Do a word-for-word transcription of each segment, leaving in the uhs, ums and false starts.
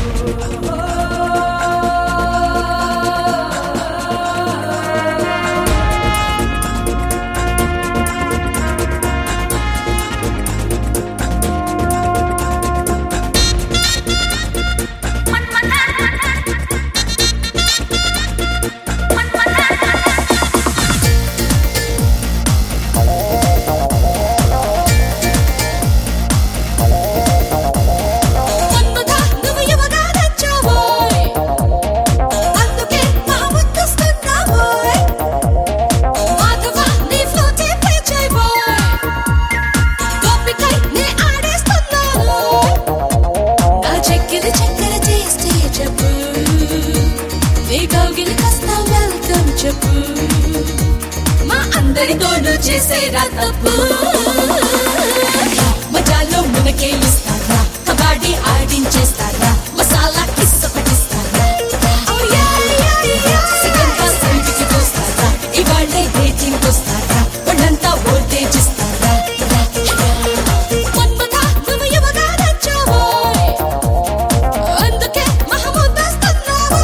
మా అందరితోనూ చేసేరా తప్పు మజాలో మునకే ఇస్తారా కబడ్డీ ఆడించేస్తారా మసాలా కిస్స పట్టిస్తారా సిగంతా సైడ్కి తోస్తారా ఇవాళ్ళే డేటింగ్ వస్తారా వాళ్ళంతా వోల్టేజ్ ఇస్తారా మన్మథ నువ్వు యువగా నచ్చావోయ్ అందుకే మహమూదొస్తున్నావోయ్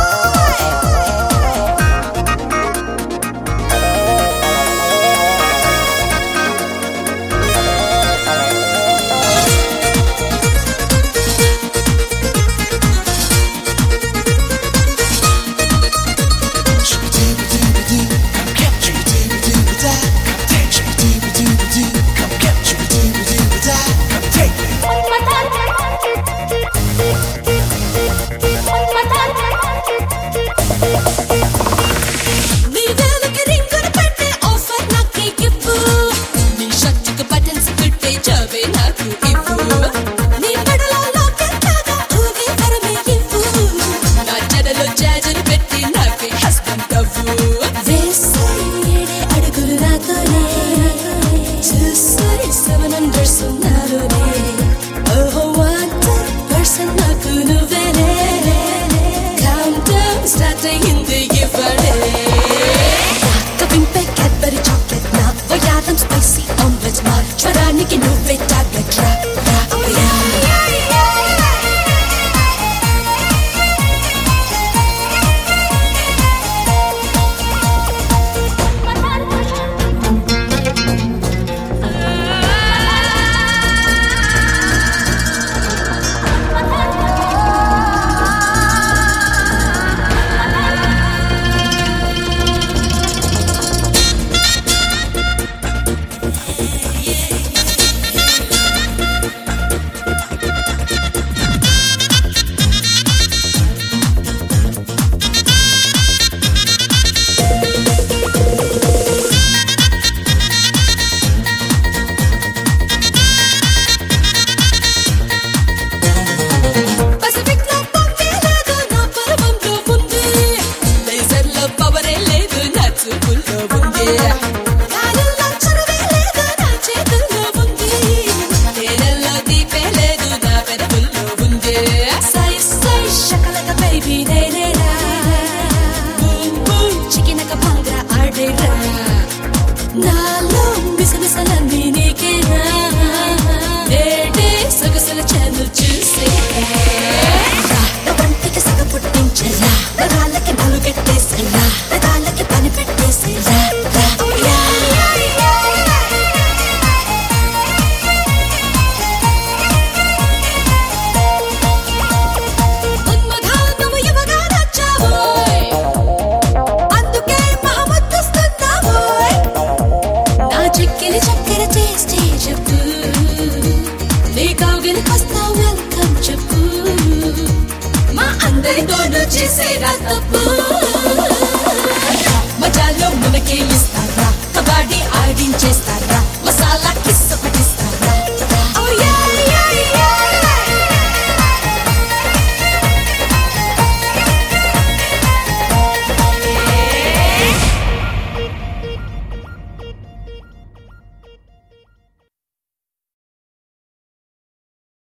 నువ్వే టార్గెట్ రా నాలో మిసమిసలన్నీ నీకేనా నేడే సొగసుల చెను చూసే వంటికి సగ పుట్టించేలా నరాలకి నలుగెట్టేసేలా నరాలకి పని పెట్టేసేలా అందరితోనూ చేసేరా తప్పు